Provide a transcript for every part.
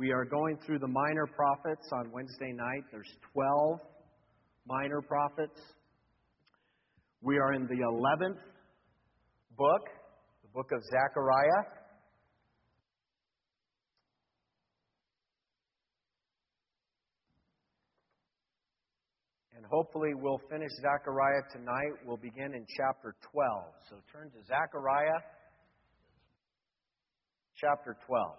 We are going through the minor prophets on Wednesday night. There's 12 minor prophets. We are in the 11th book, the book of Zechariah. And hopefully we'll finish Zechariah tonight. We'll begin in chapter 12. So turn to Zechariah chapter 12.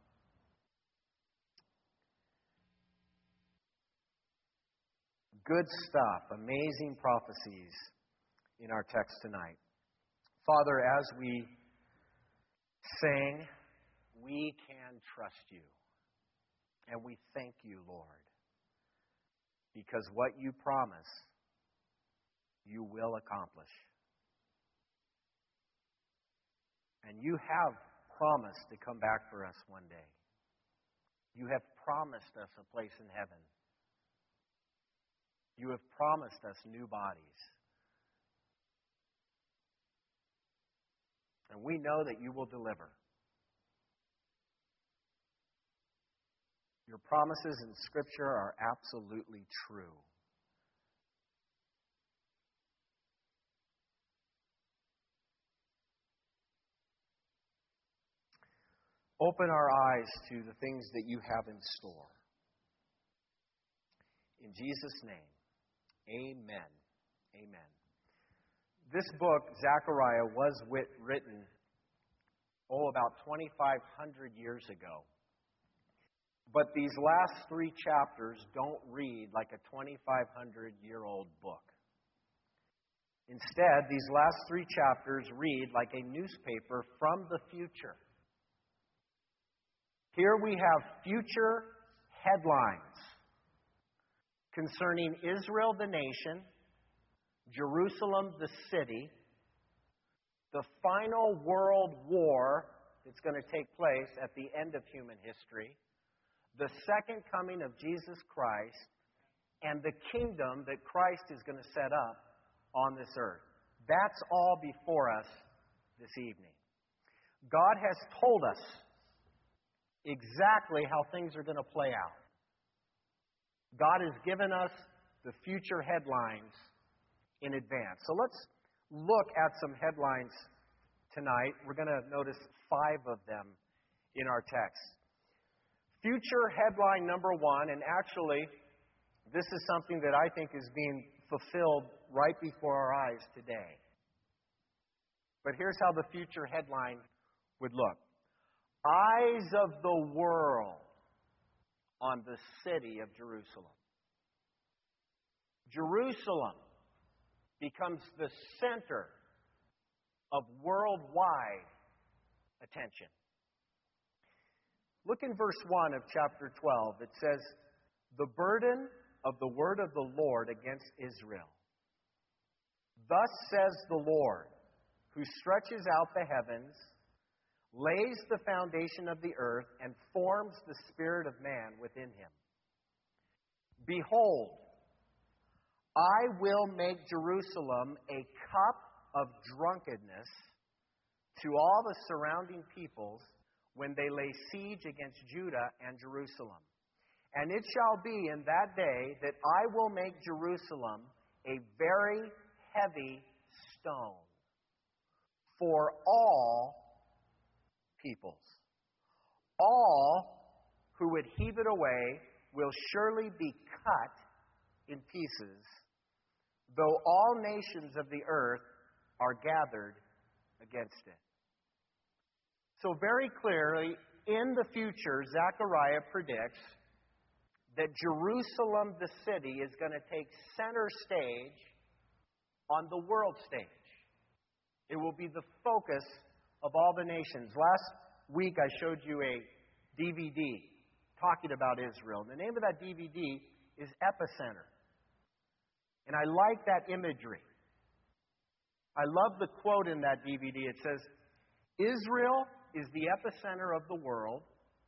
Good stuff, amazing prophecies in our text tonight. Father, as we sing, we can trust you. And we thank you, Lord, because what you promise, you will accomplish. And you have promised to come back for us one day. You have promised us a place in heaven. You have promised us new bodies. And we know that you will deliver. Your promises in Scripture are absolutely true. Open our eyes to the things that you have in store. In Jesus' name, amen. Amen. This book, Zechariah, was written, about 2,500 years ago. But these last 3 chapters don't read like a 2,500-year-old book. Instead, these last 3 chapters read like a newspaper from the future. Here we have future headlines concerning Israel the nation, Jerusalem the city, the final world war that's going to take place at the end of human history, the second coming of Jesus Christ, and the kingdom that Christ is going to set up on this earth. That's all before us this evening. God has told us exactly how things are going to play out. God has given us the future headlines in advance. So let's look at some headlines tonight. We're going to notice 5 of them in our text. Future headline number 1, and actually, this is something that I think is being fulfilled right before our eyes today. But here's how the future headline would look. Eyes of the world on the city of Jerusalem. Jerusalem becomes the center of worldwide attention. Look in verse 1 of chapter 12. It says, "The burden of the word of the Lord against Israel. Thus says the Lord, who stretches out the heavens, lays the foundation of the earth, and forms the spirit of man within him. Behold, I will make Jerusalem a cup of drunkenness to all the surrounding peoples when they lay siege against Judah and Jerusalem. And it shall be in that day that I will make Jerusalem a very heavy stone for all peoples. All who would heave it away will surely be cut in pieces, though all nations of the earth are gathered against it." So very clearly, in the future, Zechariah predicts that Jerusalem, the city, is going to take center stage on the world stage. It will be the focus of all the nations. Last week I showed you a DVD talking about Israel. The name of that DVD is Epicenter. And I like that imagery. I love the quote in that DVD. It says, "Israel is the epicenter of the world.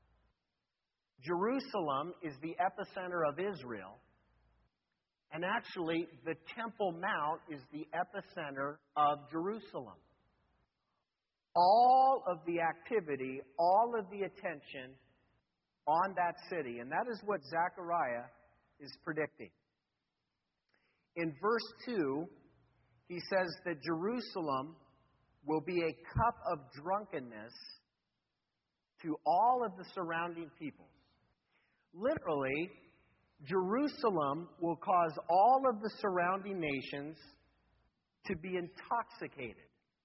Jerusalem is the epicenter of Israel. And actually, the Temple Mount is the epicenter of Jerusalem. All of the activity, all of the attention, on that city. And that is what Zechariah is predicting. In verse 2, he says that Jerusalem will be a cup of drunkenness to all of the surrounding peoples. Literally, Jerusalem will cause all of the surrounding nations to be intoxicated.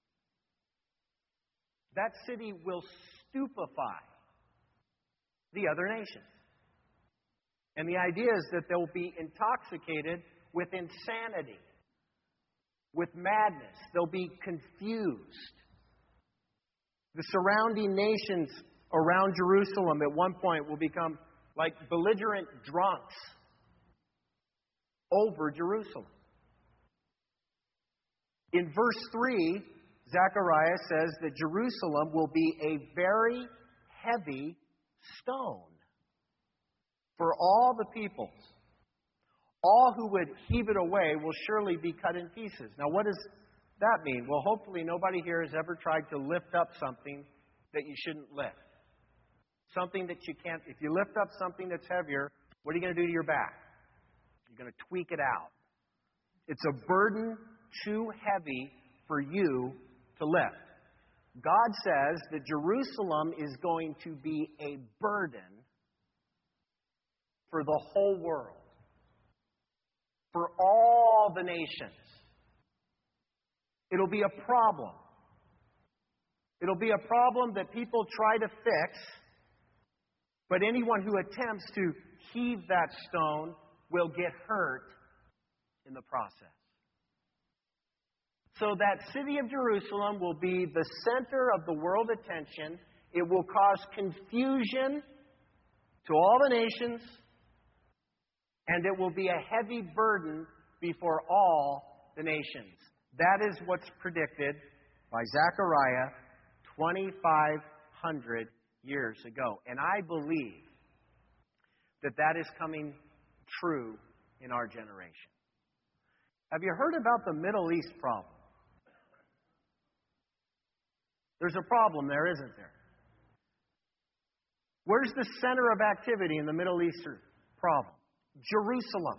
That city will stupefy the other nations. And the idea is that they'll be intoxicated with insanity, with madness. They'll be confused. The surrounding nations around Jerusalem at one point will become like belligerent drunks over Jerusalem. In verse 3, Zechariah says that Jerusalem will be a very heavy stone for all the peoples. All who would heave it away will surely be cut in pieces. Now, what does that mean? Well, hopefully nobody here has ever tried to lift up something that you shouldn't lift. Something that you can't. If you lift up something that's heavier, what are you going to do to your back? You're going to tweak it out. It's a burden too heavy for you to lift. God says that Jerusalem is going to be a burden for the whole world, for all the nations. It'll be a problem. It'll be a problem that people try to fix, but anyone who attempts to heave that stone will get hurt in the process. So that city of Jerusalem will be the center of the world attention. It will cause confusion to all the nations, and it will be a heavy burden before all the nations. That is what's predicted by Zechariah 2,500 years ago. And I believe that that is coming true in our generation. Have you heard about the Middle East problem? There's a problem there, isn't there? Where's the center of activity in the Middle Eastern problem? Jerusalem.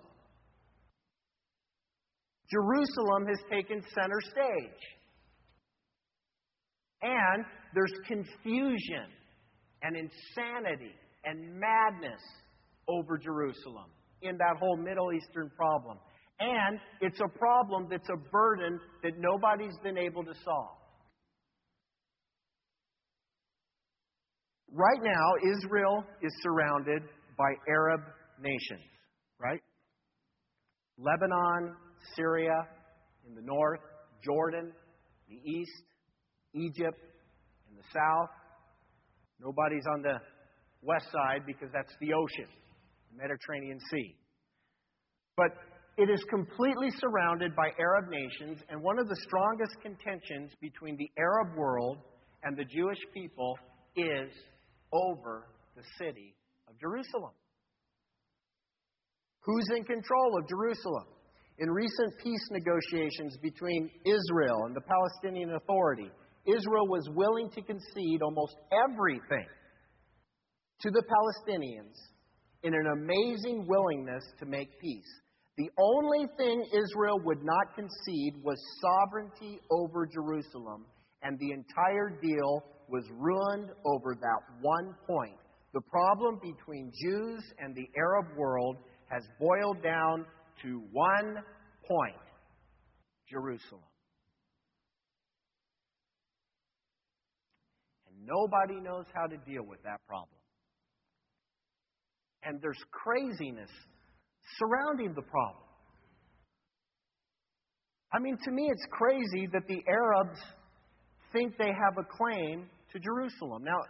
Jerusalem has taken center stage. And there's confusion and insanity and madness over Jerusalem in that whole Middle Eastern problem. And it's a problem that's a burden that nobody's been able to solve. Right now, Israel is surrounded by Arab nations, right? Lebanon, Syria in the north, Jordan in the east, Egypt in the south. Nobody's on the west side because that's the ocean, the Mediterranean Sea. But it is completely surrounded by Arab nations, and one of the strongest contentions between the Arab world and the Jewish people is over the city of Jerusalem. Who's in control of Jerusalem? In recent peace negotiations between Israel and the Palestinian Authority, Israel was willing to concede almost everything to the Palestinians in an amazing willingness to make peace. The only thing Israel would not concede was sovereignty over Jerusalem, and the entire deal was ruined over that one point. The problem between Jews and the Arab world has boiled down to one point: Jerusalem. And nobody knows how to deal with that problem. And there's craziness surrounding the problem. I mean, to me, it's crazy that the Arabs think they have a claim to Jerusalem. Now,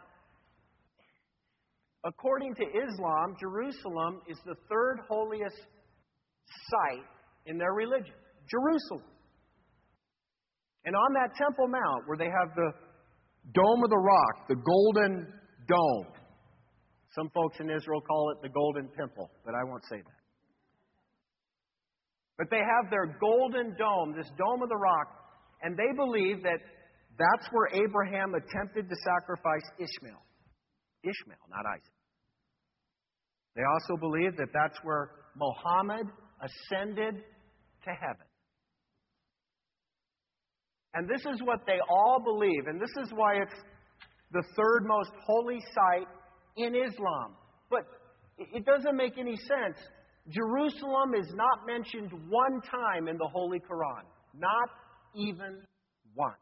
according to Islam, Jerusalem is the third holiest site in their religion. Jerusalem. And on that Temple Mount, where they have the Dome of the Rock, the Golden Dome. Some folks in Israel call it the Golden Temple, but I won't say that. But they have their Golden Dome, this Dome of the Rock, and they believe that that's where Abraham attempted to sacrifice Ishmael. Ishmael, not Isaac. They also believe that that's where Muhammad ascended to heaven. And this is what they all believe, and this is why it's the third most holy site in Islam. But it doesn't make any sense. Jerusalem is not mentioned one time in the Holy Quran. Not even once.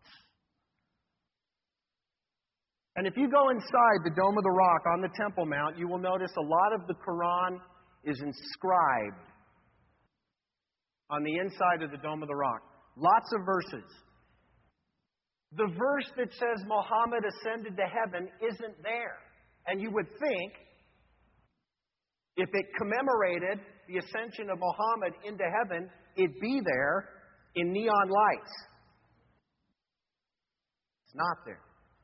And if you go inside the Dome of the Rock on the Temple Mount, you will notice a lot of the Quran is inscribed on the inside of the Dome of the Rock. Lots of verses. The verse that says Muhammad ascended to heaven isn't there. And you would think, if it commemorated the ascension of Muhammad into heaven, it'd be there in neon lights. It's not there.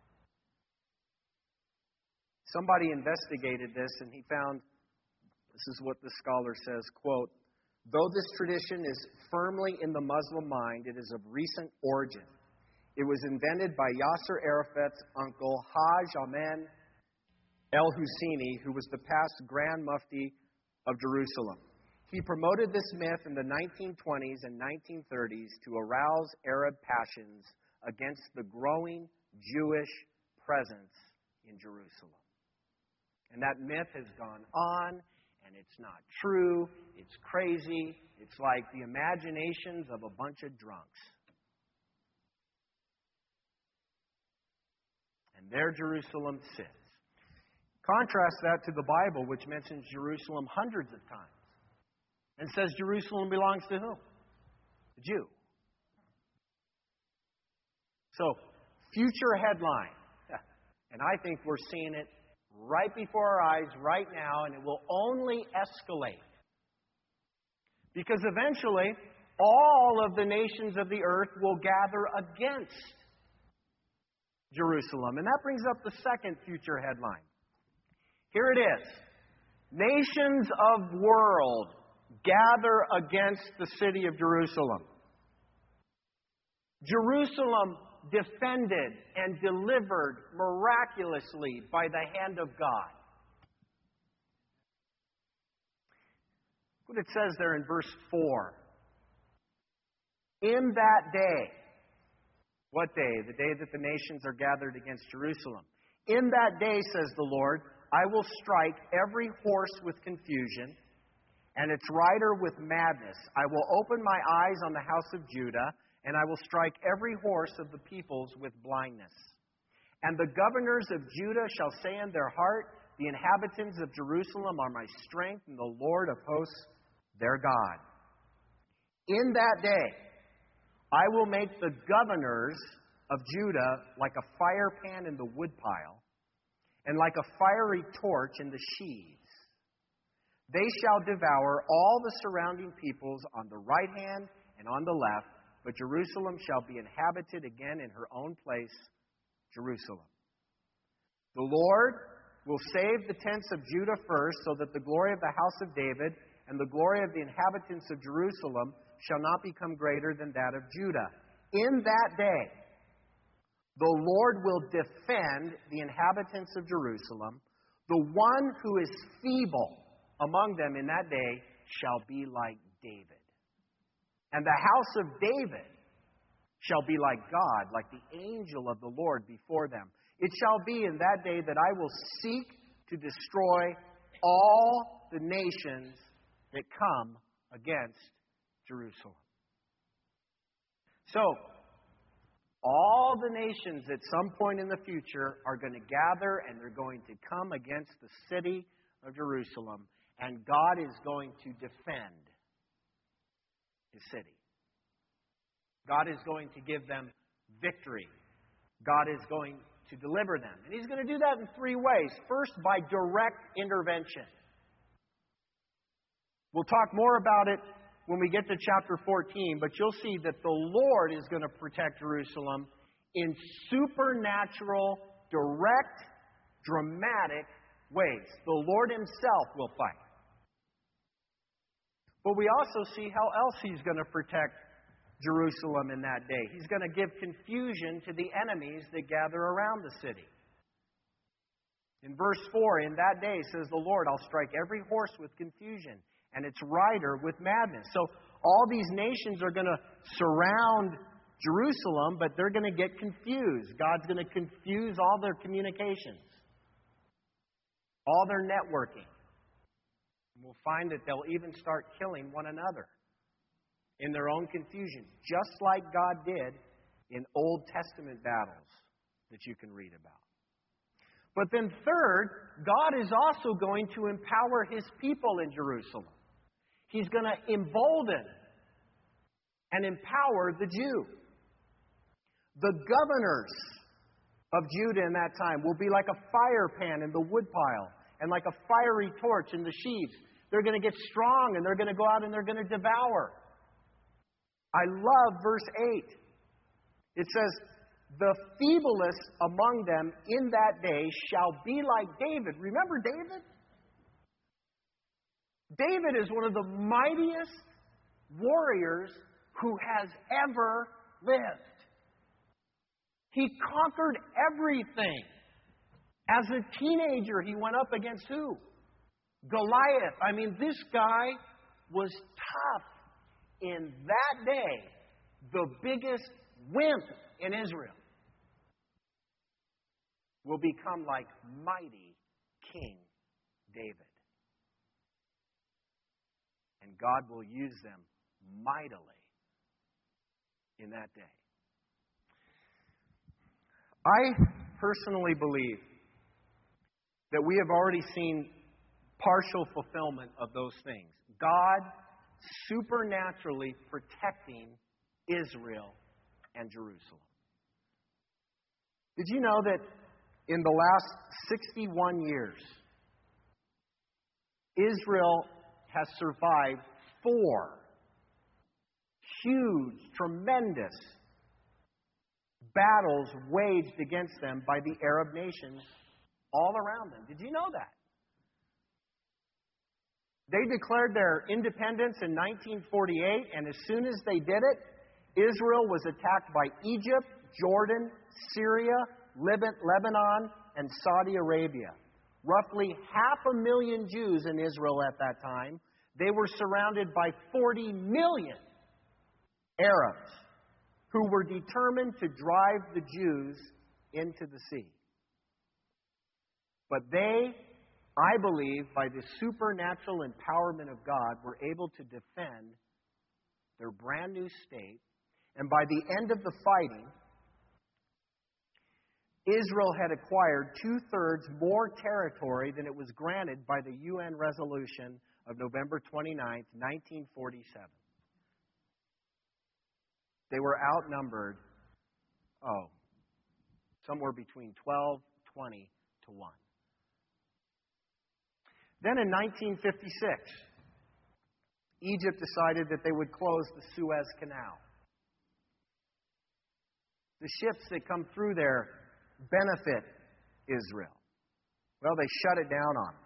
Somebody investigated this and he found, this is what the scholar says, quote, "Though this tradition is firmly in the Muslim mind, it is of recent origin. It was invented by Yasser Arafat's uncle, Hajj Amin el-Husseini, who was the past Grand Mufti of Jerusalem. He promoted this myth in the 1920s and 1930s to arouse Arab passions against the growing Jewish presence in Jerusalem." And that myth has gone on, and it's not true, it's crazy, it's like the imaginations of a bunch of drunks. And there Jerusalem sits. Contrast that to the Bible, which mentions Jerusalem hundreds of times, and says Jerusalem belongs to whom? The Jew. So, future headline. And I think we're seeing it right before our eyes right now, and it will only escalate. Because eventually, all of the nations of the earth will gather against Jerusalem. And that brings up the second future headline. Here it is. Nations of world gather against the city of Jerusalem. Jerusalem defended and delivered miraculously by the hand of God. Look what it says there in verse 4. In that day. What day? The day that the nations are gathered against Jerusalem. In that day, says the Lord, I will strike every horse with confusion and its rider with madness. I will open my eyes on the house of Judah, and I will strike every horse of the peoples with blindness. And the governors of Judah shall say in their heart, the inhabitants of Jerusalem are my strength, and the Lord of hosts their God. In that day, I will make the governors of Judah like a fire pan in the woodpile, and like a fiery torch in the sheaves. They shall devour all the surrounding peoples on the right hand and on the left, but Jerusalem shall be inhabited again in her own place, Jerusalem. The Lord will save the tents of Judah first, so that the glory of the house of David and the glory of the inhabitants of Jerusalem shall not become greater than that of Judah. In that day, the Lord will defend the inhabitants of Jerusalem. The one who is feeble among them in that day shall be like David. And the house of David shall be like God, like the angel of the Lord before them. It shall be in that day that I will seek to destroy all the nations that come against Jerusalem. So, all the nations at some point in the future are going to gather and they're going to come against the city of Jerusalem. And God is going to defend His city. God is going to give them victory. God is going to deliver them. And He's going to do that in three ways. First, by direct intervention. We'll talk more about it when we get to chapter 14, but you'll see that the Lord is going to protect Jerusalem in supernatural, direct, dramatic ways. The Lord Himself will fight. But we also see how else He's going to protect Jerusalem in that day. He's going to give confusion to the enemies that gather around the city. In verse 4, in that day, says the Lord, I'll strike every horse with confusion and its rider with madness. So all these nations are going to surround Jerusalem, but they're going to get confused. God's going to confuse all their communications, all their networking. And we'll find that they'll even start killing one another in their own confusion, just like God did in Old Testament battles that you can read about. But then third, God is also going to empower His people in Jerusalem. He's going to embolden and empower the Jew. The governors of Judah in that time will be like a fire pan in the woodpile and like a fiery torch in the sheaves. They're going to get strong and they're going to go out and they're going to devour. I love verse 8. It says, the feeblest among them in that day shall be like David. Remember David? David is one of the mightiest warriors who has ever lived. He conquered everything. As a teenager, he went up against who? Goliath. I mean, this guy was tough. In that day, the biggest wimp in Israel will become like mighty King David. And God will use them mightily in that day. I personally believe that we have already seen partial fulfillment of those things. God supernaturally protecting Israel and Jerusalem. Did you know that in the last 61 years, Israel has survived 4 huge, tremendous battles waged against them by the Arab nations all around them? Did you know that? They declared their independence in 1948, and as soon as they did it, Israel was attacked by Egypt, Jordan, Syria, Lebanon, and Saudi Arabia. Roughly 500,000 Jews in Israel at that time. They were surrounded by 40 million Arabs who were determined to drive the Jews into the sea. But they, I believe, by the supernatural empowerment of God, were able to defend their brand new state. And by the end of the fighting, Israel had acquired 2/3 more territory than it was granted by the UN resolution of November 29th, 1947. They were outnumbered, somewhere between 12, 20 to 1. Then in 1956, Egypt decided that they would close the Suez Canal. The ships that come through there benefit Israel. Well, they shut it down on them.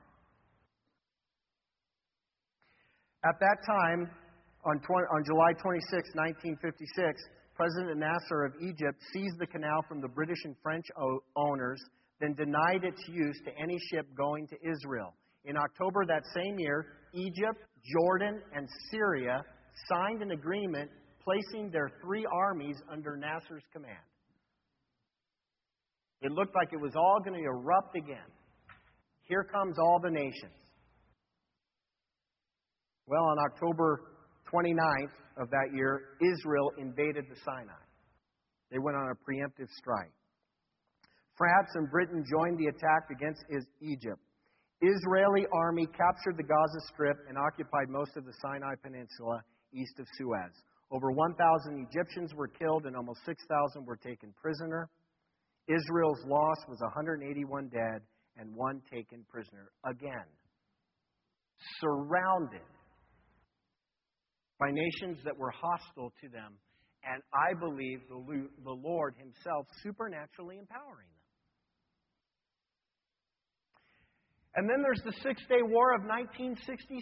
At that time, on July 26, 1956, President Nasser of Egypt seized the canal from the British and French owners, then denied its use to any ship going to Israel. In October that same year, Egypt, Jordan, and Syria signed an agreement placing their 3 armies under Nasser's command. It looked like it was all going to erupt again. Here comes all the nations. Well, on October 29th of that year, Israel invaded the Sinai. They went on a preemptive strike. France and Britain joined the attack against Egypt. Israeli army captured the Gaza Strip and occupied most of the Sinai Peninsula east of Suez. Over 1,000 Egyptians were killed and almost 6,000 were taken prisoner. Israel's loss was 181 dead and 1 taken prisoner. Again, surrounded by nations that were hostile to them, and I believe the Lord Himself supernaturally empowering them. And then there's the 6-Day War of 1967.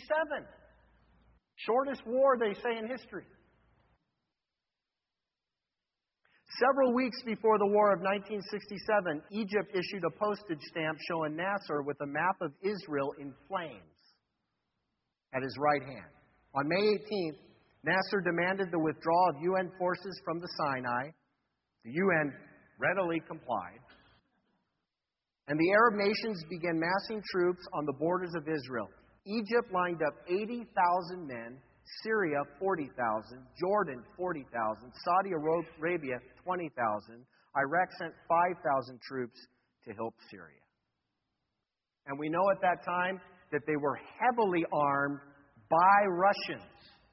Shortest war, they say, in history. Several weeks before the war of 1967, Egypt issued a postage stamp showing Nasser with a map of Israel in flames at his right hand. On May 18th, Nasser demanded the withdrawal of UN forces from the Sinai. The UN readily complied. And the Arab nations began massing troops on the borders of Israel. Egypt lined up 80,000 men, Syria 40,000, Jordan 40,000, Saudi Arabia 20,000. Iraq sent 5,000 troops to help Syria. And we know at that time that they were heavily armed by Russians.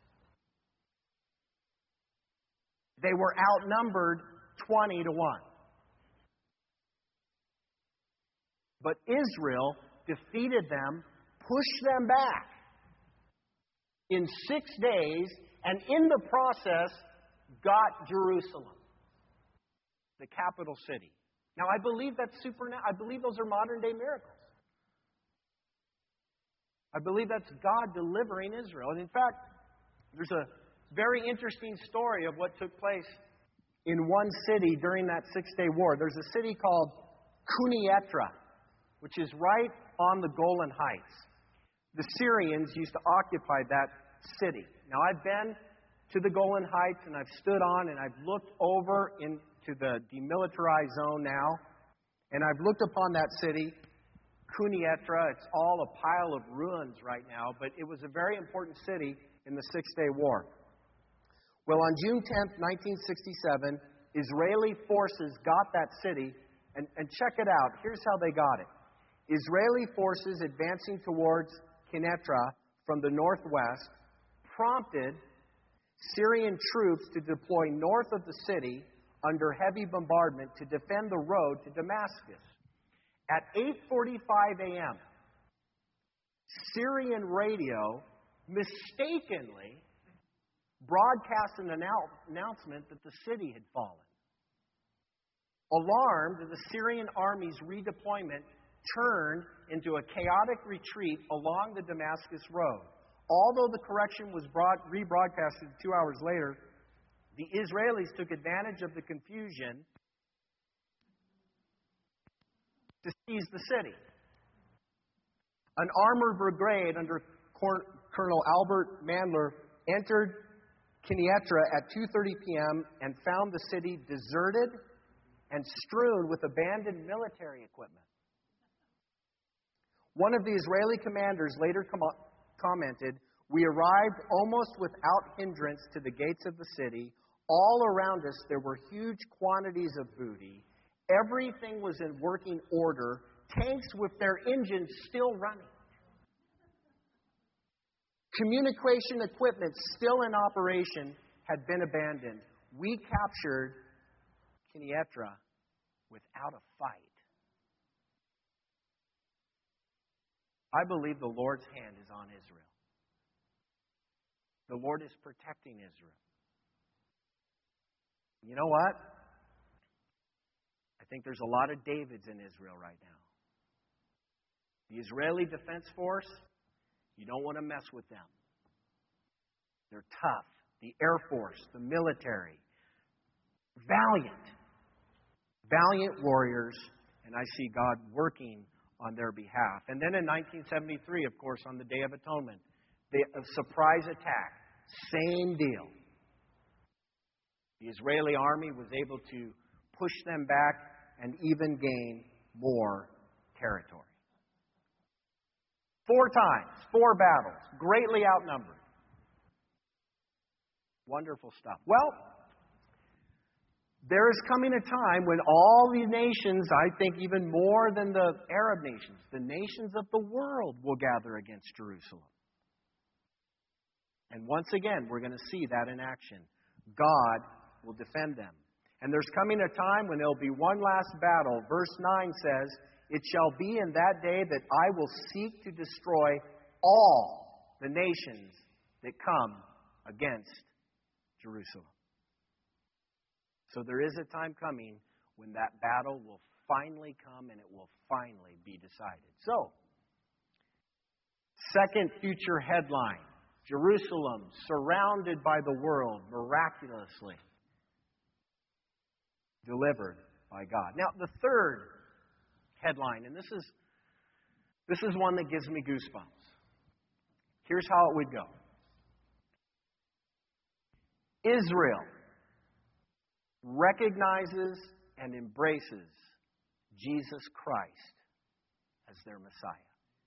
They were outnumbered 20 to 1. But Israel defeated them, pushed them back in 6 days, and in the process got Jerusalem, the capital city. Now, I believe that's supernatural. I believe those are modern-day miracles. I believe that's God delivering Israel. And in fact, there's a very interesting story of what took place in one city during that 6-day war. There's a city called Quneitra, which is right on the Golan Heights. The Syrians used to occupy that city. Now, I've been to the Golan Heights, and I've stood on, and I've looked over into the demilitarized zone now, and I've looked upon that city, Quneitra. It's all a pile of ruins right now, but it was a very important city in the 6-day war. Well, on June 10th, 1967, Israeli forces got that city, and check it out. Here's how they got it. Israeli forces advancing towards Quneitra from the northwest prompted Syrian troops to deploy north of the city under heavy bombardment to defend the road to Damascus. At 8:45 a.m., Syrian radio mistakenly broadcast an announcement that the city had fallen. Alarmed, the Syrian army's redeployment turned into a chaotic retreat along the Damascus road. Although the correction was rebroadcasted 2 hours later, the Israelis took advantage of the confusion to seize the city. An armored brigade under Colonel Albert Mandler entered Quneitra at 2:30 p.m. and found the city deserted and strewn with abandoned military equipment. One of the Israeli commanders later commented, "We arrived almost without hindrance to the gates of the city. All around us there were huge quantities of booty. Everything was in working order, tanks with their engines still running. Communication equipment still in operation had been abandoned. We captured Quneitra without a fight." I believe the Lord's hand is on Israel. The Lord is protecting Israel. You know what? I think there's a lot of Davids in Israel right now. The Israeli Defense Force, you don't want to mess with them. They're tough. The Air Force, the military, valiant warriors, and I see God working on their behalf. And then in 1973, of course, on the Day of Atonement, a surprise attack, same deal. The Israeli army was able to push them back and even gain more territory. 4 times, 4 battles, greatly outnumbered. Wonderful stuff. Well, there is coming a time when all the nations, I think even more than the Arab nations, the nations of the world will gather against Jerusalem. And once again, we're going to see that in action. God will defend them. And there's coming a time when there will be one last battle. Verse 9 says, "It shall be in that day that I will seek to destroy all the nations that come against Jerusalem." So there is a time coming when that battle will finally come and it will finally be decided. So, second future headline, Jerusalem surrounded by the world miraculously. delivered by God. Now, the third headline, and this is one that gives me goosebumps. Here's how it would go. Israel recognizes and embraces Jesus Christ as their Messiah.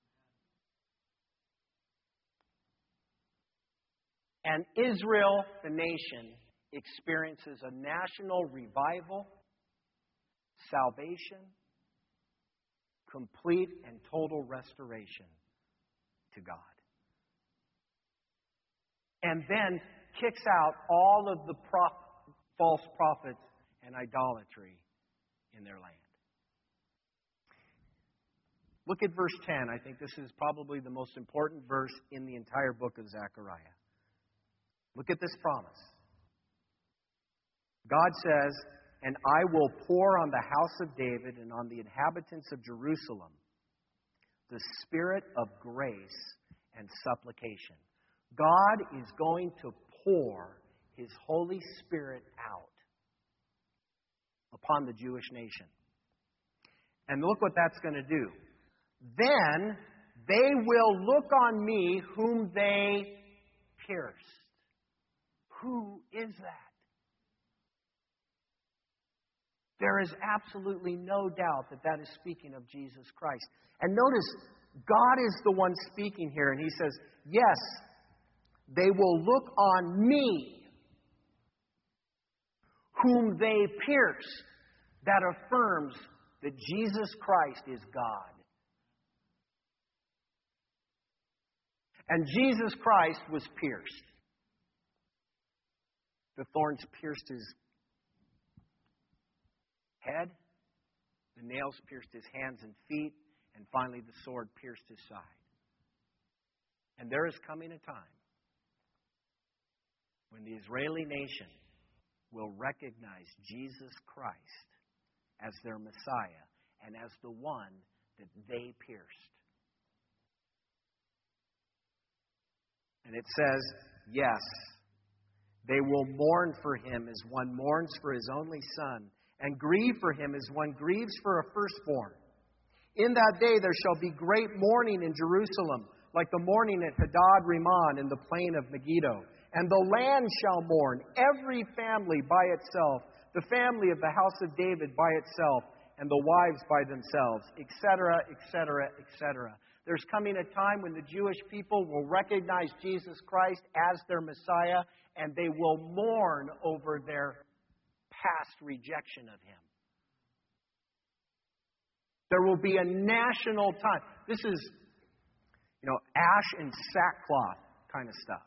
And Israel, the nation, experiences a national revival, salvation, complete and total restoration to God. And then kicks out all of the false prophets and idolatry in their land. Look at verse 10. I think this is probably the most important verse in the entire book of Zechariah. Look at this promise. God says, "And I will pour on the house of David and on the inhabitants of Jerusalem the spirit of grace and supplication." God is going to pour His Holy Spirit out upon the Jewish nation. And look what that's going to do. Then they will look on me whom they pierced. Who is that? There is absolutely no doubt that that is speaking of Jesus Christ. And notice, God is the one speaking here, and He says, yes, they will look on me, whom they pierced. That affirms that Jesus Christ is God. And Jesus Christ was pierced. The thorns pierced His head, the nails pierced His hands and feet, and finally the sword pierced His side. And there is coming a time when the Israeli nation will recognize Jesus Christ as their Messiah and as the one that they pierced. And it says, yes, they will mourn for Him as one mourns for his only son, and grieve for Him as one grieves for a firstborn. In that day there shall be great mourning in Jerusalem, like the mourning at Hadad Rimmon in the plain of Megiddo. And the land shall mourn, every family by itself, the family of the house of David by itself, and the wives by themselves, etc., etc., etc. There's coming a time when the Jewish people will recognize Jesus Christ as their Messiah, and they will mourn over their past rejection of Him. There will be a national time. This is, ash and sackcloth kind of stuff.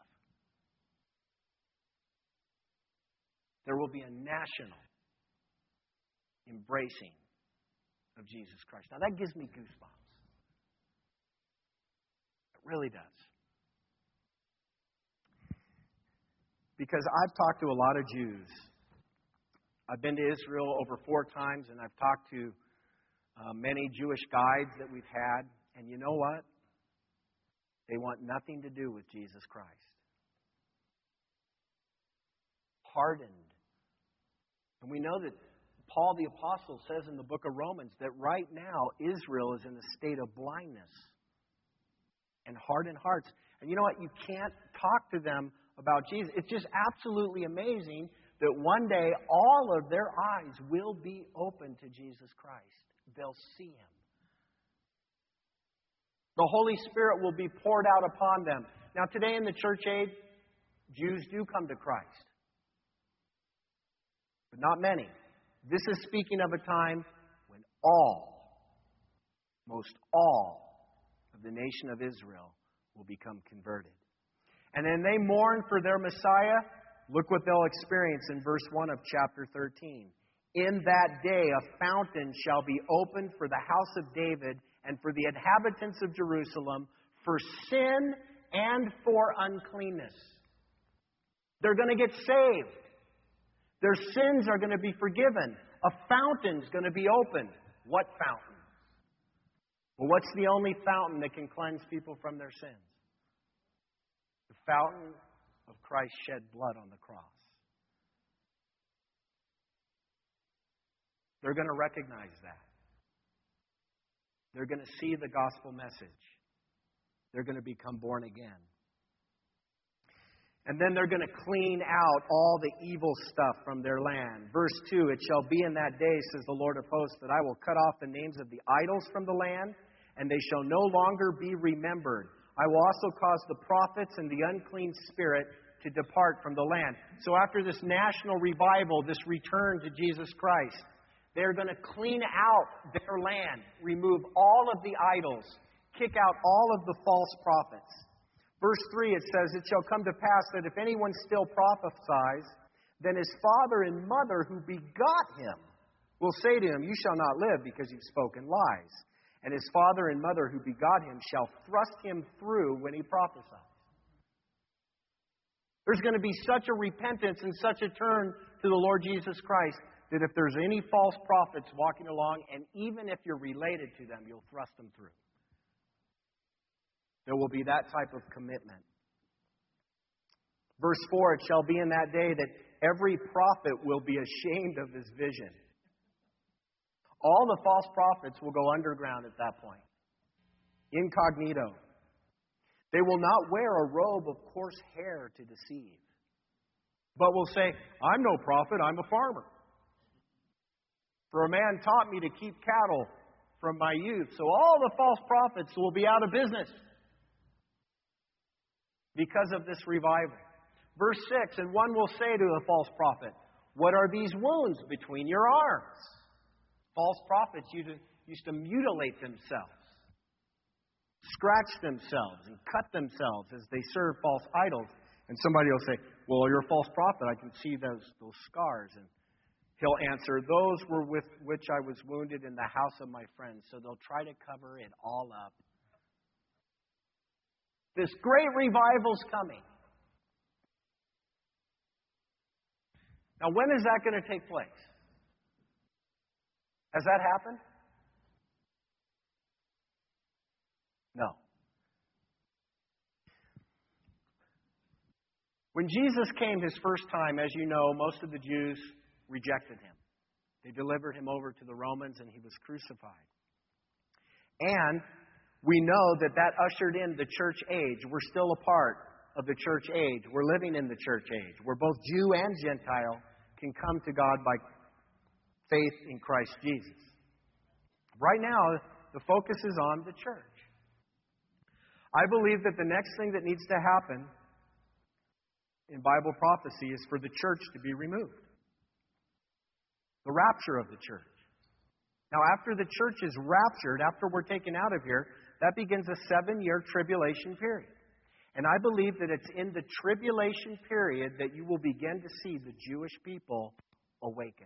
There will be a national embracing of Jesus Christ. Now that gives me goosebumps. It really does. Because I've talked to a lot of Jews. I've been to Israel over 4 times, and I've talked to many Jewish guides that we've had. And you know what? They want nothing to do with Jesus Christ. Hardened. And we know that Paul the Apostle says in the book of Romans that right now Israel is in a state of blindness and hardened hearts. And you know what? You can't talk to them about Jesus. It's just absolutely amazing that one day all of their eyes will be open to Jesus Christ. They'll see Him. The Holy Spirit will be poured out upon them. Now today in the church age, Jews do come to Christ. But not many. This is speaking of a time when most all of the nation of Israel will become converted. And then they mourn for their Messiah. Look what they'll experience in verse 1 of chapter 13. In that day a fountain shall be opened for the house of David and for the inhabitants of Jerusalem for sin and for uncleanness. They're going to get saved. Their sins are going to be forgiven. A fountain's going to be opened. What fountain? Well, what's the only fountain that can cleanse people from their sins? The fountain of Christ's shed blood on the cross. They're going to recognize that. They're going to see the gospel message. They're going to become born again. And then they're going to clean out all the evil stuff from their land. Verse 2, it shall be in that day, says the Lord of hosts, that I will cut off the names of the idols from the land, and they shall no longer be remembered. I will also cause the prophets and the unclean spirit to depart from the land. So after this national revival, this return to Jesus Christ, they're going to clean out their land, remove all of the idols, kick out all of the false prophets. Verse 3, it says, it shall come to pass that if anyone still prophesies, then his father and mother who begot him will say to him, you shall not live because you've spoken lies. And his father and mother who begot him shall thrust him through when he prophesies. There's going to be such a repentance and such a turn to the Lord Jesus Christ that if there's any false prophets walking along, and even if you're related to them, you'll thrust them through. There will be that type of commitment. Verse 4, it shall be in that day that every prophet will be ashamed of his vision. All the false prophets will go underground at that point. Incognito. They will not wear a robe of coarse hair to deceive, but will say, I'm no prophet, I'm a farmer. For a man taught me to keep cattle from my youth. So all the false prophets will be out of business because of this revival. Verse 6, and one will say to a false prophet, what are these wounds between your arms? False prophets used to mutilate themselves, scratch themselves, and cut themselves as they serve false idols. And somebody will say, well, you're a false prophet. I can see those scars. And he'll answer, those were with which I was wounded in the house of my friends. So they'll try to cover it all up. This great revival's coming. Now, when is that going to take place? Has that happened? No. When Jesus came his first time, as you know, most of the Jews rejected him. They delivered him over to the Romans and he was crucified. And we know that ushered in the church age. We're still a part of the church age. We're living in the church age, where both Jew and Gentile can come to God by faith in Christ Jesus. Right now, the focus is on the church. I believe that the next thing that needs to happen in Bible prophecy is for the church to be removed. The rapture of the church. Now, after the church is raptured, after we're taken out of here, that begins a 7-year tribulation period. And I believe that it's in the tribulation period that you will begin to see the Jewish people awaken.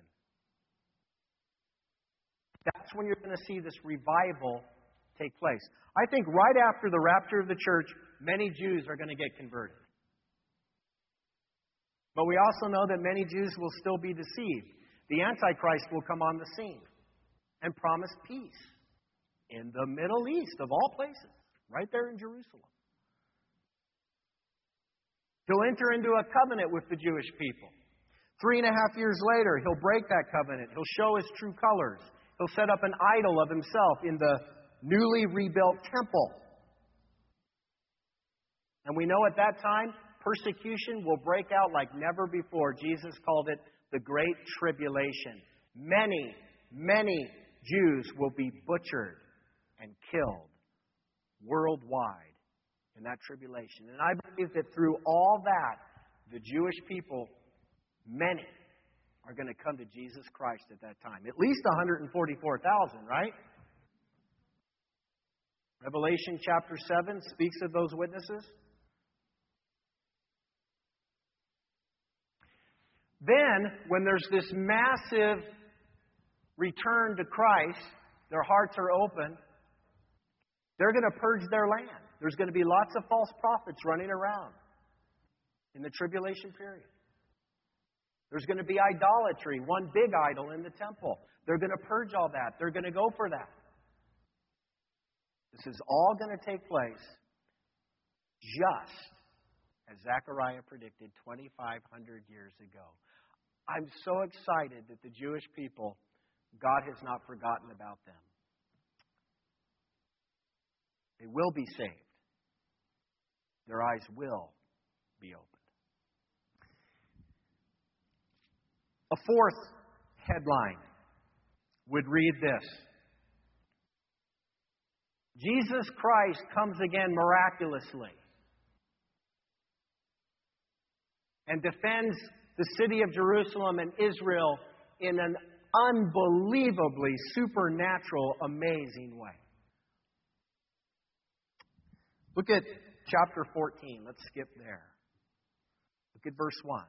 That's when you're going to see this revival take place. I think right after the rapture of the church, many Jews are going to get converted. But we also know that many Jews will still be deceived. The Antichrist will come on the scene and promise peace in the Middle East, of all places, right there in Jerusalem. He'll enter into a covenant with the Jewish people. 3.5 years later, he'll break that covenant. He'll show his true colors. He'll set up an idol of himself in the newly rebuilt temple. And we know at that time, persecution will break out like never before. Jesus called it the Great Tribulation. Many, many Jews will be butchered and killed worldwide in that tribulation. And I believe that through all that, the Jewish people, many, are going to come to Jesus Christ at that time. At least 144,000, right? Revelation chapter 7 speaks of those witnesses. Then, when there's this massive return to Christ, their hearts are open, they're going to purge their land. There's going to be lots of false prophets running around in the tribulation period. There's going to be idolatry, one big idol in the temple. They're going to purge all that. They're going to go for that. This is all going to take place just as Zechariah predicted 2,500 years ago. I'm so excited that the Jewish people God has not forgotten about them. They will be saved. Their eyes will be opened. A fourth headline would read this: Jesus Christ comes again miraculously and defends the city of Jerusalem and Israel in an unbelievably supernatural, amazing way. Look at chapter 14. Let's skip there. Look at verse 1.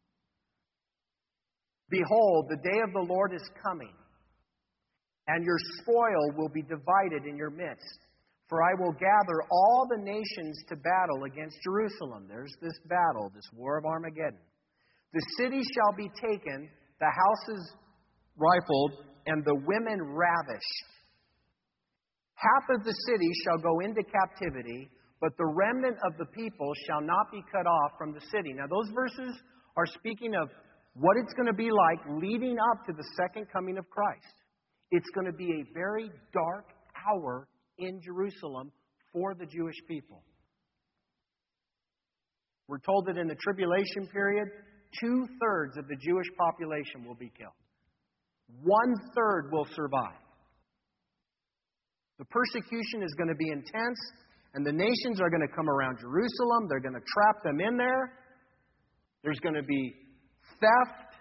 Behold, the day of the Lord is coming, and your spoil will be divided in your midst. For I will gather all the nations to battle against Jerusalem. There's this battle, this war of Armageddon. The city shall be taken, the houses rifled, and the women ravished. Half of the city shall go into captivity, but the remnant of the people shall not be cut off from the city. Now, those verses are speaking of what it's going to be like leading up to the second coming of Christ. It's going to be a very dark hour in Jerusalem for the Jewish people. We're told that in the tribulation period, 2/3 of the Jewish population will be killed. 1/3 will survive. The persecution is going to be intense, and the nations are going to come around Jerusalem. They're going to trap them in there. There's going to be theft,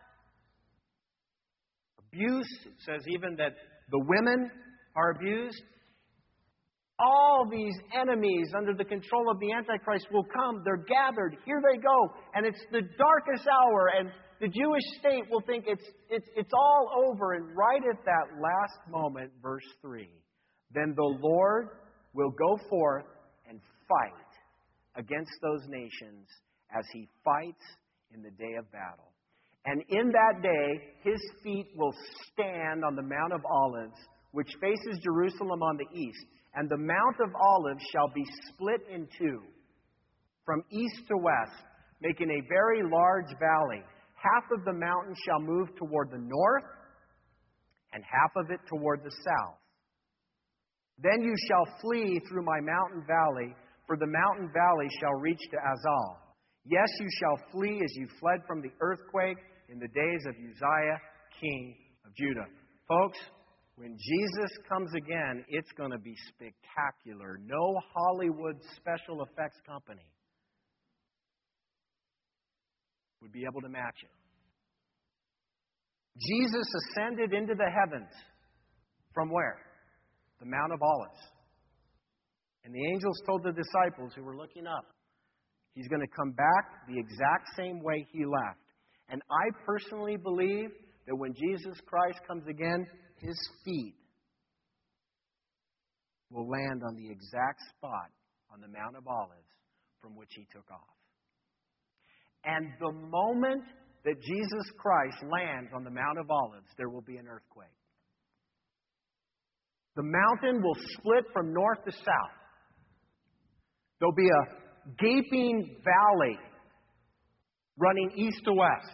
abuse. It says even that the women are abused. All these enemies under the control of the Antichrist will come. They're gathered. Here they go. And it's the darkest hour. And the Jewish state will think it's all over. And right at that last moment, verse 3, then the Lord will go forth and fight against those nations as he fights in the day of battle. And in that day, his feet will stand on the Mount of Olives, which faces Jerusalem on the east. And the Mount of Olives shall be split in two, from east to west, making a very large valley. Half of the mountain shall move toward the north, and half of it toward the south. Then you shall flee through my mountain valley, for the mountain valley shall reach to Azal. Yes, you shall flee as you fled from the earthquake in the days of Uzziah, king of Judah. Folks, when Jesus comes again, it's going to be spectacular. No Hollywood special effects company would be able to match it. Jesus ascended into the heavens. From where? The Mount of Olives. And the angels told the disciples who were looking up, he's going to come back the exact same way he left. And I personally believe that when Jesus Christ comes again, his feet will land on the exact spot on the Mount of Olives from which he took off. And the moment that Jesus Christ lands on the Mount of Olives, there will be an earthquake. The mountain will split from north to south. There'll be a gaping valley running east to west.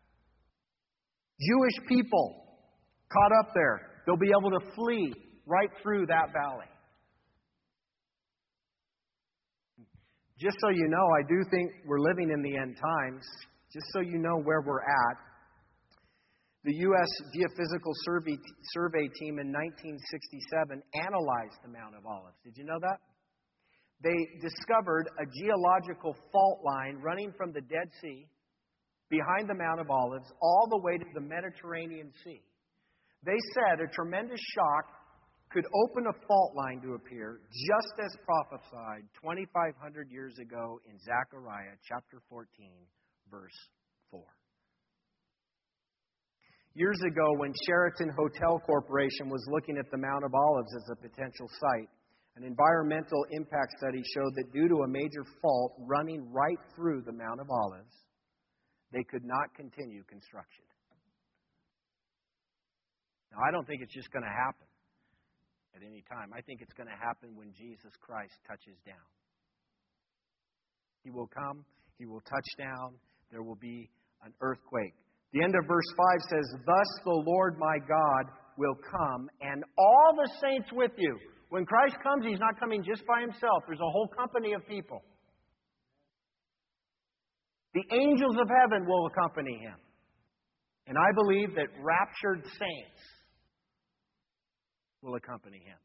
Jewish people caught up there, they'll be able to flee right through that valley. Just so you know, I do think we're living in the end times. Just so you know where we're at. The U.S. Geophysical Survey team in 1967 analyzed the Mount of Olives. Did you know that? They discovered a geological fault line running from the Dead Sea behind the Mount of Olives all the way to the Mediterranean Sea. They said a tremendous shock could open a fault line to appear, just as prophesied 2,500 years ago in Zechariah chapter 14, verse 4. Years ago, when Sheraton Hotel Corporation was looking at the Mount of Olives as a potential site, an environmental impact study showed that due to a major fault running right through the Mount of Olives, they could not continue construction. Now, I don't think it's just going to happen at any time. I think it's going to happen when Jesus Christ touches down. He will come. He will touch down. There will be an earthquake. The end of verse 5 says, "Thus the Lord my God will come, and all the saints with you. When Christ comes, He's not coming just by Himself. There's a whole company of people. The angels of heaven will accompany Him. And I believe that raptured saints will accompany Him.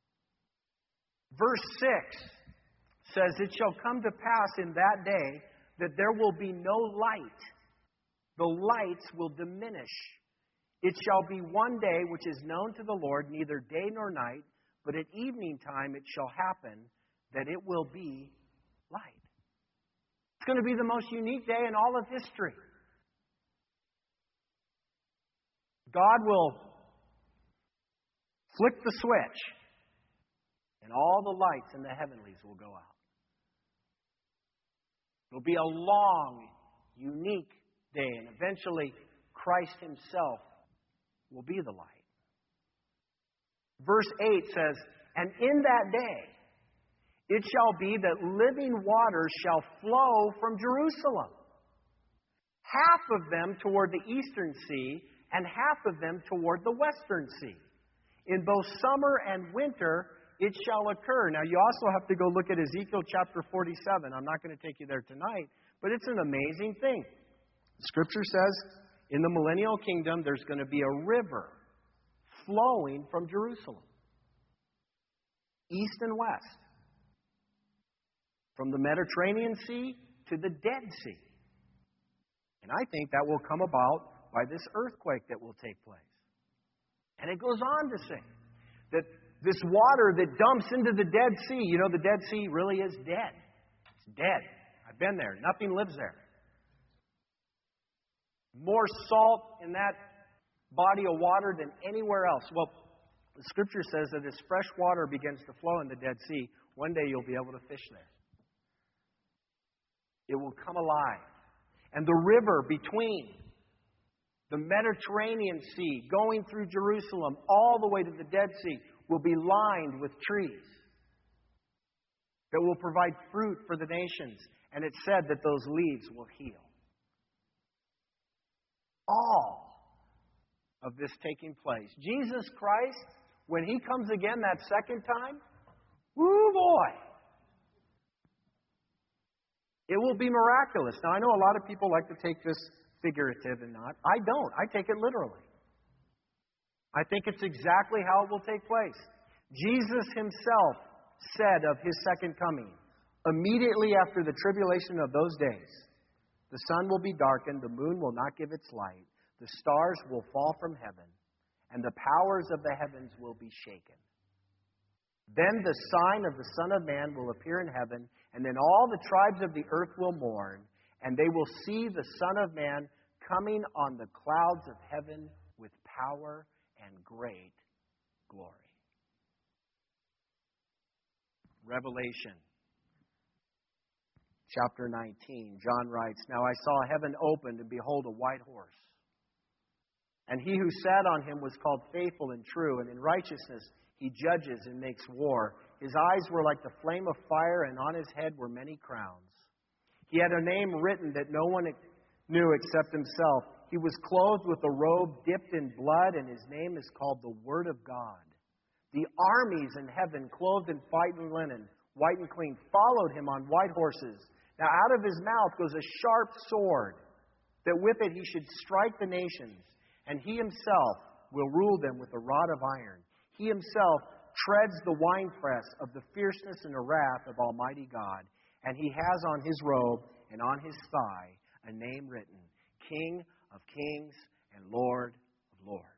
Verse 6 says, "It shall come to pass in that day that there will be no light. The lights will diminish. It shall be one day which is known to the Lord, neither day nor night, but at evening time it shall happen that it will be light." It's going to be the most unique day in all of history. God will flick the switch, and all the lights in the heavenlies will go out. It'll be a long, unique day, and eventually Christ Himself will be the light. Verse 8 says, "And in that day it shall be that living waters shall flow from Jerusalem, half of them toward the eastern sea, and half of them toward the western sea. In both summer and winter it shall occur." Now you also have to go look at Ezekiel chapter 47. I'm not going to take you there tonight, but it's an amazing thing. Scripture says in the millennial kingdom there's going to be a river flowing from Jerusalem, east and west, from the Mediterranean Sea to the Dead Sea. And I think that will come about by this earthquake that will take place. And it goes on to say that this water that dumps into the Dead Sea, you know, the Dead Sea really is dead. It's dead. I've been there. Nothing lives there. More salt in that body of water than anywhere else. Well, the Scripture says that as fresh water begins to flow in the Dead Sea, one day you'll be able to fish there. It will come alive. And the river between the Mediterranean Sea, going through Jerusalem, all the way to the Dead Sea, will be lined with trees that will provide fruit for the nations. And it's said that those leaves will heal. All of this taking place. Jesus Christ, when He comes again that second time, woo boy, it will be miraculous. Now, I know a lot of people like to take this figurative and not. I don't. I take it literally. I think it's exactly how it will take place. Jesus Himself said of His second coming, immediately after the tribulation of those days, the sun will be darkened, the moon will not give its light, the stars will fall from heaven, and the powers of the heavens will be shaken. Then the sign of the Son of Man will appear in heaven, and then all the tribes of the earth will mourn, and they will see the Son of Man coming on the clouds of heaven with power and great glory. Revelation chapter 19, John writes, "Now I saw heaven opened, and behold, a white horse. And He who sat on him was called Faithful and True, and in righteousness He judges and makes war. His eyes were like the flame of fire, and on His head were many crowns. He had a name written that no one knew except Himself. He was clothed with a robe dipped in blood, and His name is called the Word of God. The armies in heaven, clothed in fine linen, white and clean, followed Him on white horses. Now out of His mouth goes a sharp sword, that with it He should strike the nations, and He Himself will rule them with a rod of iron. He Himself treads the winepress of the fierceness and the wrath of Almighty God. And He has on His robe and on His thigh a name written, King of Kings and Lord of Lords."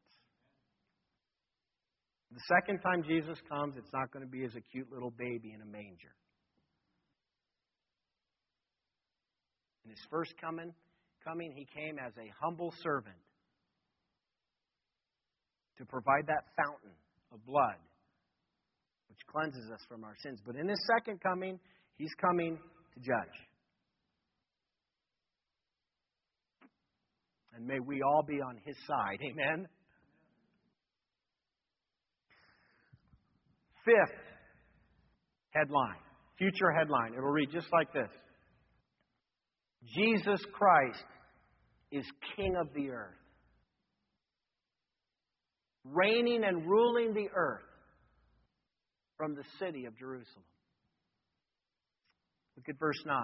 The second time Jesus comes, it's not going to be as a cute little baby in a manger. In His first coming, He came as a humble servant to provide that fountain of blood which cleanses us from our sins. But in His second coming, He's coming to judge. And may we all be on His side. Amen? Fifth headline, future headline. It will read just like this: Jesus Christ is King of the earth. reigning and ruling the earth from the city of Jerusalem. Look at verse 9.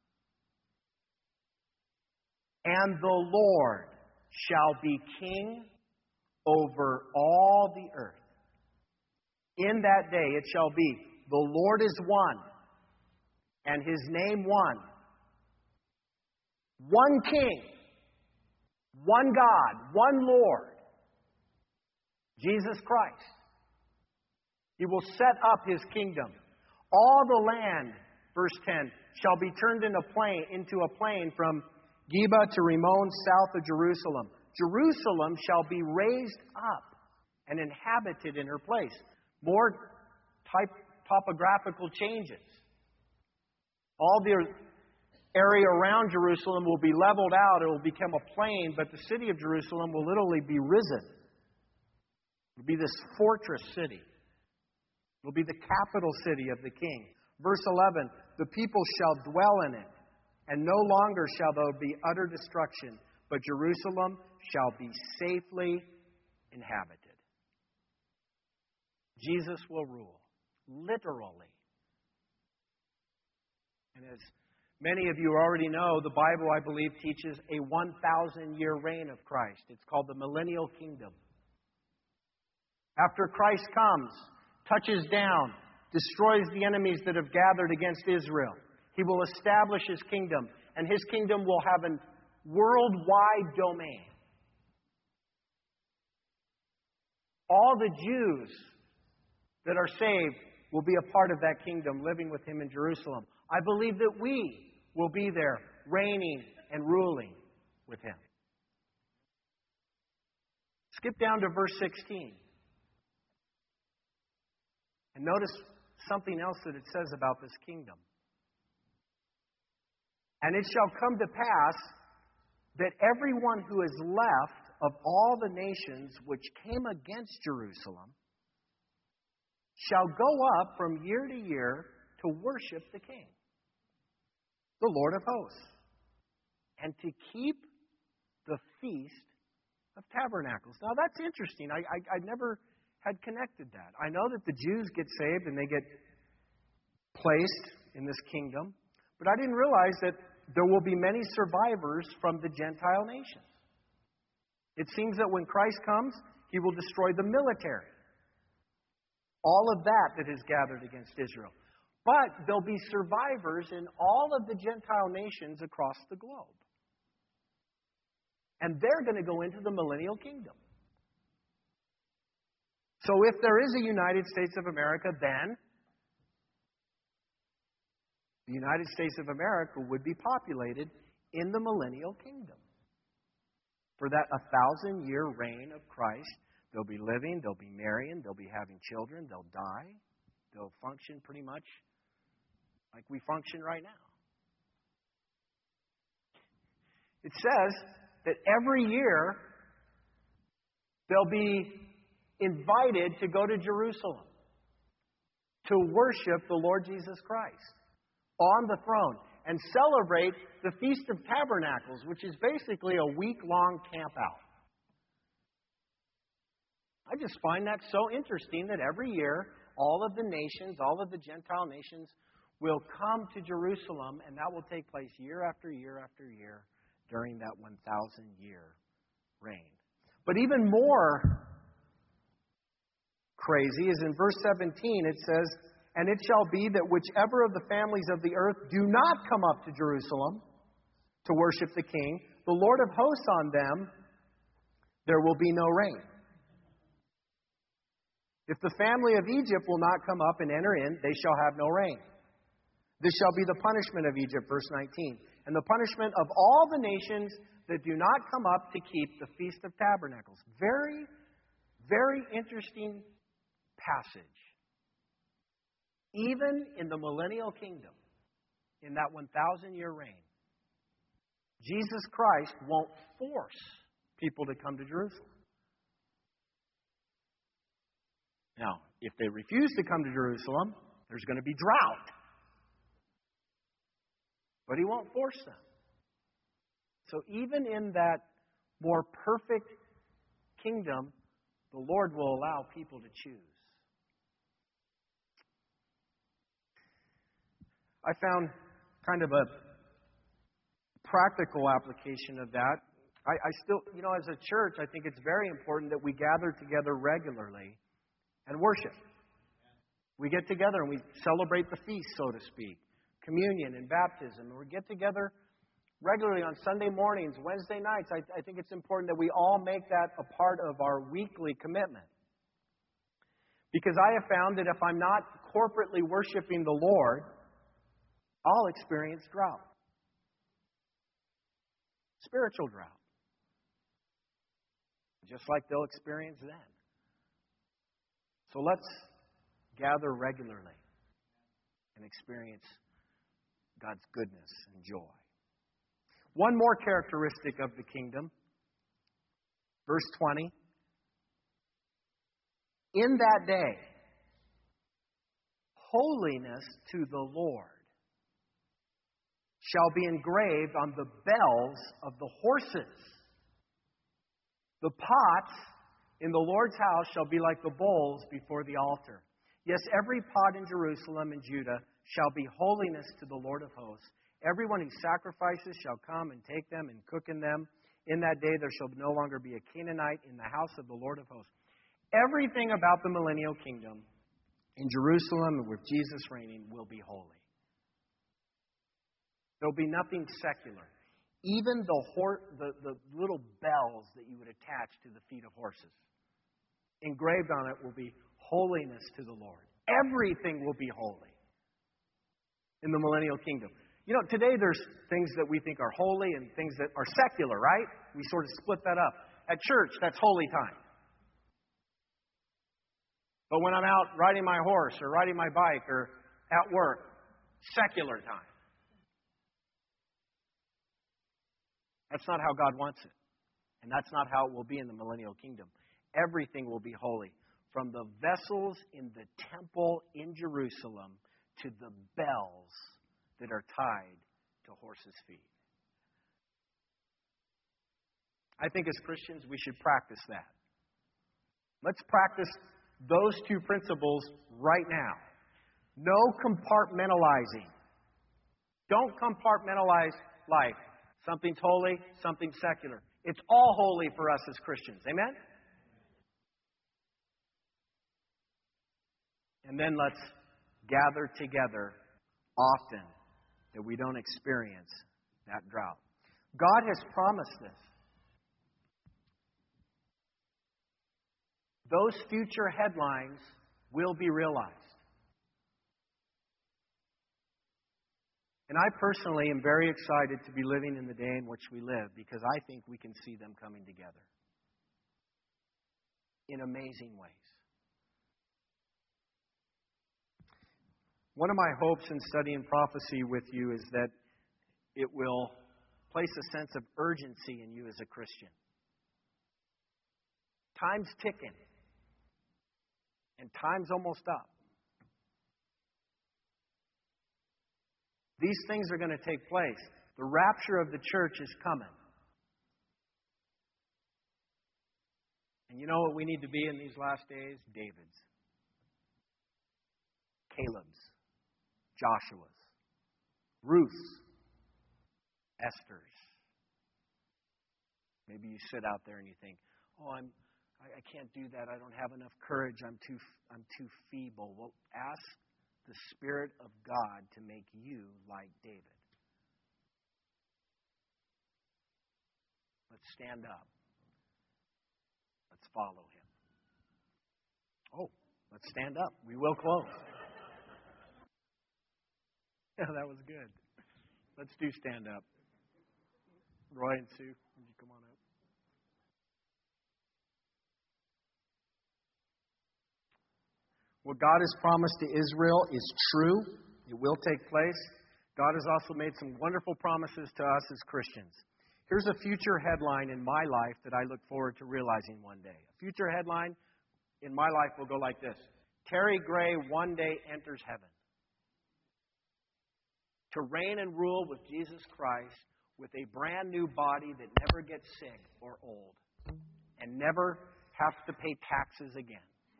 And the Lord shall be king over all the earth. In that day it shall be, the Lord is one, and His name one. One King, one God, one Lord, Jesus Christ. He will set up His kingdom. All the land, verse 10, shall be turned into a plain from Geba to Rimmon, south of Jerusalem. Jerusalem shall be raised up and inhabited in her place. More topographical changes. All the area around Jerusalem will be leveled out. It will become a plain, but the city of Jerusalem will literally be risen. It will be this fortress city. It will be the capital city of the King. Verse 11, the people shall dwell in it, and no longer shall there be utter destruction, but Jerusalem shall be safely inhabited. Jesus will rule, literally. And as many of you already know, the Bible, I believe, teaches a 1,000-year reign of Christ. It's called the Millennial Kingdom. After Christ comes, touches down, destroys the enemies that have gathered against Israel, He will establish His kingdom, and His kingdom will have a worldwide domain. All the Jews that are saved will be a part of that kingdom, living with Him in Jerusalem. I believe that we will be there, reigning and ruling with Him. Skip down to verse 16. And notice something else that it says about this kingdom. And it shall come to pass that everyone who is left of all the nations which came against Jerusalem shall go up from year to year to worship the King, the Lord of hosts, and to keep the Feast of Tabernacles. Now that's interesting. I never had connected that. I know that the Jews get saved and they get placed in this kingdom, but I didn't realize that there will be many survivors from the Gentile nations. It seems that when Christ comes, He will destroy the military. All of that is gathered against Israel. But there'll be survivors in all of the Gentile nations across the globe. And they're going to go into the millennial kingdom. So if there is a United States of America, then the United States of America would be populated in the millennial kingdom. For that 1,000-year reign of Christ, they'll be living, they'll be marrying, they'll be having children, they'll die. They'll function pretty much like we function right now. It says that every year they'll be invited to go to Jerusalem to worship the Lord Jesus Christ on the throne and celebrate the Feast of Tabernacles, which is basically a week-long camp out. I just find that so interesting that every year all of the nations, all of the Gentile nations will come to Jerusalem, and that will take place year after year after year during that 1,000-year reign. But even more crazy is in verse 17, it says, and it shall be that whichever of the families of the earth do not come up to Jerusalem to worship the King, the Lord of hosts on them, there will be no rain. If the family of Egypt will not come up and enter in, they shall have no rain. This shall be the punishment of Egypt, verse 19. And the punishment of all the nations that do not come up to keep the Feast of Tabernacles. Very, very interesting passage. Even in the millennial kingdom, in that 1,000-year reign, Jesus Christ won't force people to come to Jerusalem. Now, if they refuse to come to Jerusalem, there's going to be drought. But He won't force them. So even in that more perfect kingdom, the Lord will allow people to choose. I found kind of a practical application of that. I still, as a church, I think it's very important that we gather together regularly and worship. We get together and we celebrate the feast, so to speak, communion and baptism. And we get together regularly on Sunday mornings, Wednesday nights. I think it's important that we all make that a part of our weekly commitment. Because I have found that if I'm not corporately worshiping the Lord, I'll experience drought. Spiritual drought. Just like they'll experience then. So let's gather regularly and experience God's goodness and joy. One more characteristic of the kingdom. Verse 20. In that day, holiness to the Lord shall be engraved on the bells of the horses. The pots in the Lord's house shall be like the bowls before the altar. Yes, every pot in Jerusalem and Judah shall be holiness to the Lord of hosts. Everyone who sacrifices shall come and take them and cook in them. In that day there shall no longer be a Canaanite in the house of the Lord of hosts. Everything about the millennial kingdom in Jerusalem and with Jesus reigning will be holy. There'll be nothing secular. Even the little bells that you would attach to the feet of horses. Engraved on it will be holiness to the Lord. Everything will be holy in the millennial kingdom. Today there's things that we think are holy and things that are secular, right? We sort of split that up. At church, that's holy time. But when I'm out riding my horse or riding my bike or at work, secular time. That's not how God wants it. And that's not how it will be in the millennial kingdom. Everything will be holy. From the vessels in the temple in Jerusalem to the bells that are tied to horses' feet. I think as Christians we should practice that. Let's practice those two principles right now. No compartmentalizing. Don't compartmentalize life. Something's holy, something's secular. It's all holy for us as Christians. Amen? And then let's gather together often that we don't experience that drought. God has promised this. Those future headlines will be realized. And I personally am very excited to be living in the day in which we live because I think we can see them coming together in amazing ways. One of my hopes in studying prophecy with you is that it will place a sense of urgency in you as a Christian. Time's ticking. And time's almost up. These things are going to take place. The rapture of the church is coming. And you know what we need to be in these last days? David's. Caleb's. Joshua's. Ruth's. Esther's. Maybe you sit out there and you think, I can't do that. I don't have enough courage. I'm too feeble. Well, ask the Spirit of God to make you like David. Let's stand up. Let's follow him. Oh, let's stand up. We will close. Yeah, that was good. Let's do stand up. Roy and Sue, would you come on up? What God has promised to Israel is true. It will take place. God has also made some wonderful promises to us as Christians. Here's a future headline in my life that I look forward to realizing one day. A future headline in my life will go like this. Terry Gray one day enters heaven to reign and rule with Jesus Christ with a brand new body that never gets sick or old and never have to pay taxes again.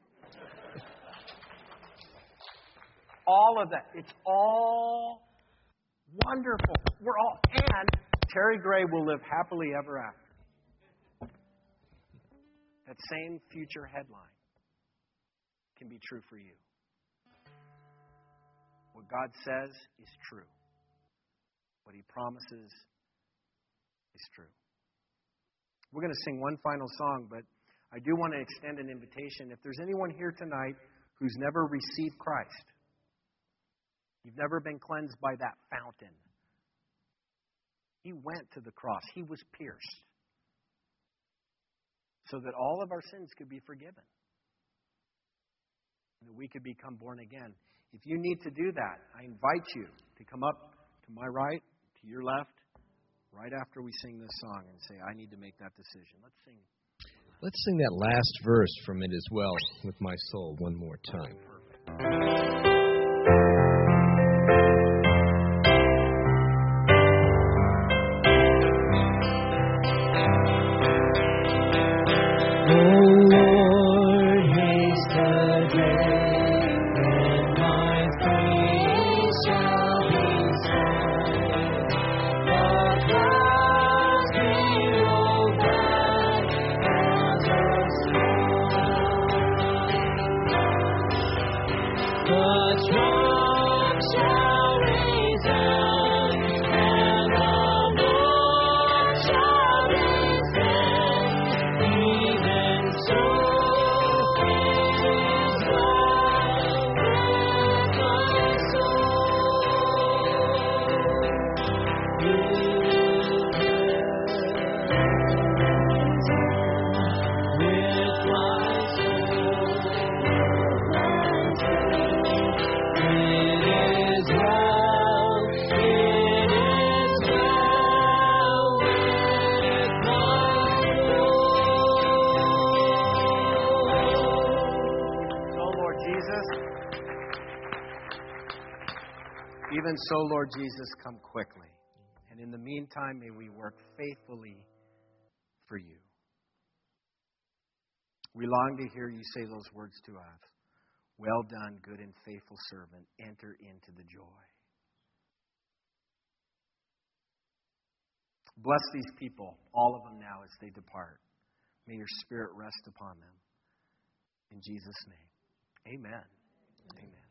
All of that. It's all wonderful. And Terry Gray will live happily ever after. That same future headline can be true for you. What God says is true. What He promises is true. We're going to sing one final song, but I do want to extend an invitation. If there's anyone here tonight who's never received Christ, you've never been cleansed by that fountain. He went to the cross. He was pierced so that all of our sins could be forgiven, and that we could become born again. If you need to do that, I invite you to come up to my right, to your left, right after we sing this song and say, I need to make that decision. Let's sing. Let's sing that last verse from it as well, With My Soul, one more time. Perfect. Even so, Lord Jesus, come quickly. And in the meantime, may we work faithfully for you. We long to hear you say those words to us. Well done, good and faithful servant. Enter into the joy. Bless these people, all of them now as they depart. May your Spirit rest upon them. In Jesus' name, amen. Amen.